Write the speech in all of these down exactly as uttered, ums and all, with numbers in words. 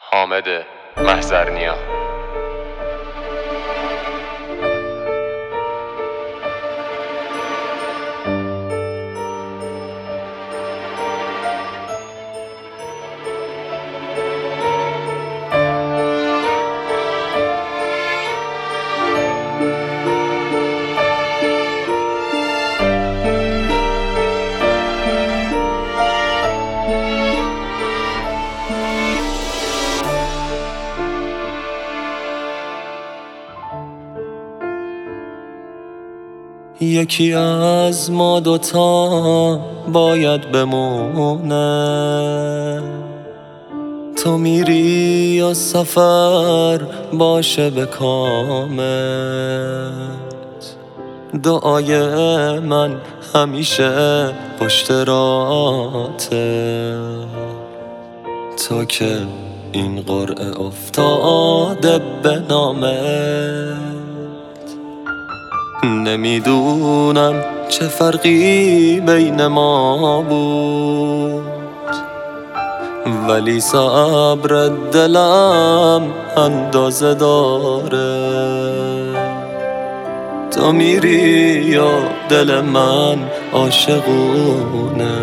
حامد محضرنیا. یکی از ما دوتا باید بمونه، تو میری یا سفر باشه به کامت. دعای من همیشه پشت راته، تو که این قرعه افتاده به نامت. نمیدونم چه فرقی بین ما بود، ولی صبر دلم اندازه داره. تو میری یا دل من عاشقونه،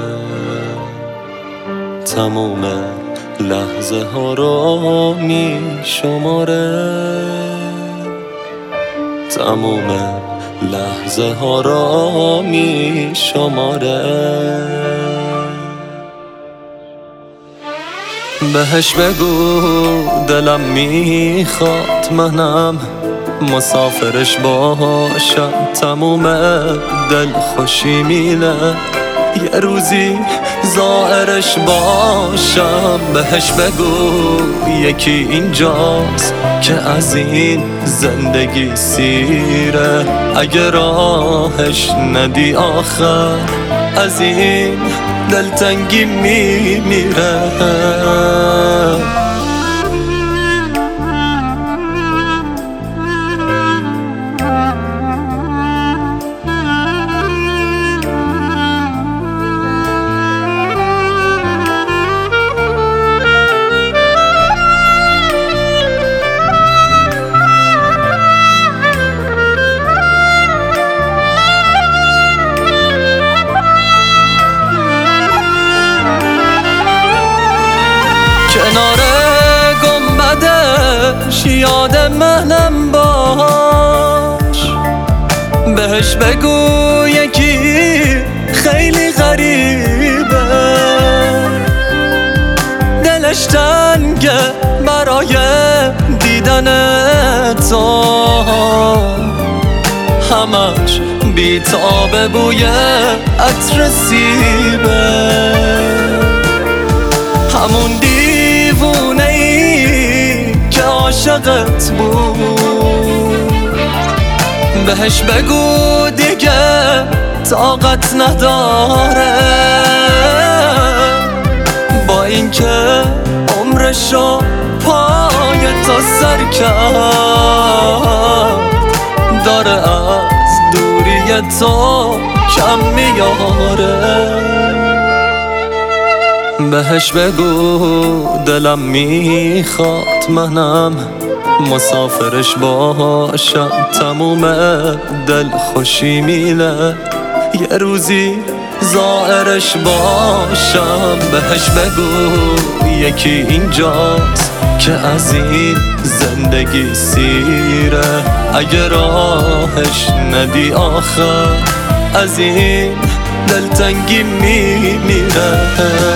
تموم لحظه ها رو می شماره، تموم لحظه ها را می شماره. بهش بگو دلم میخواد منم مسافرش باشم، تموم دل خوشی میله یه روزی زائرش باشم. بهش بگو یکی اینجاست که از این زندگی سیره، اگه راهش ندی آخر از این دلتنگی میمیره. کنار گنبدش یاد منم باش، بهش بگو یکی خیلی غریبه، دلش تنگه برای دیدن تو، همش بیتابه بوی عطر سیبه. همون دیوونه ای که عاشقت بود، بهش بگو دیگه طاقت نداره، با اینکه عمرشو پای تو سر کرد، داره از دوری تو کم میاره. بهش بگو دلم میخواد منم مسافرش باشم، تموم دل خوشی میله یه روزی زائرش باشم. بهش بگو یکی اینجاست که از این زندگی سیره، اگه راهش ندی آخر از این دلتنگی میمیره.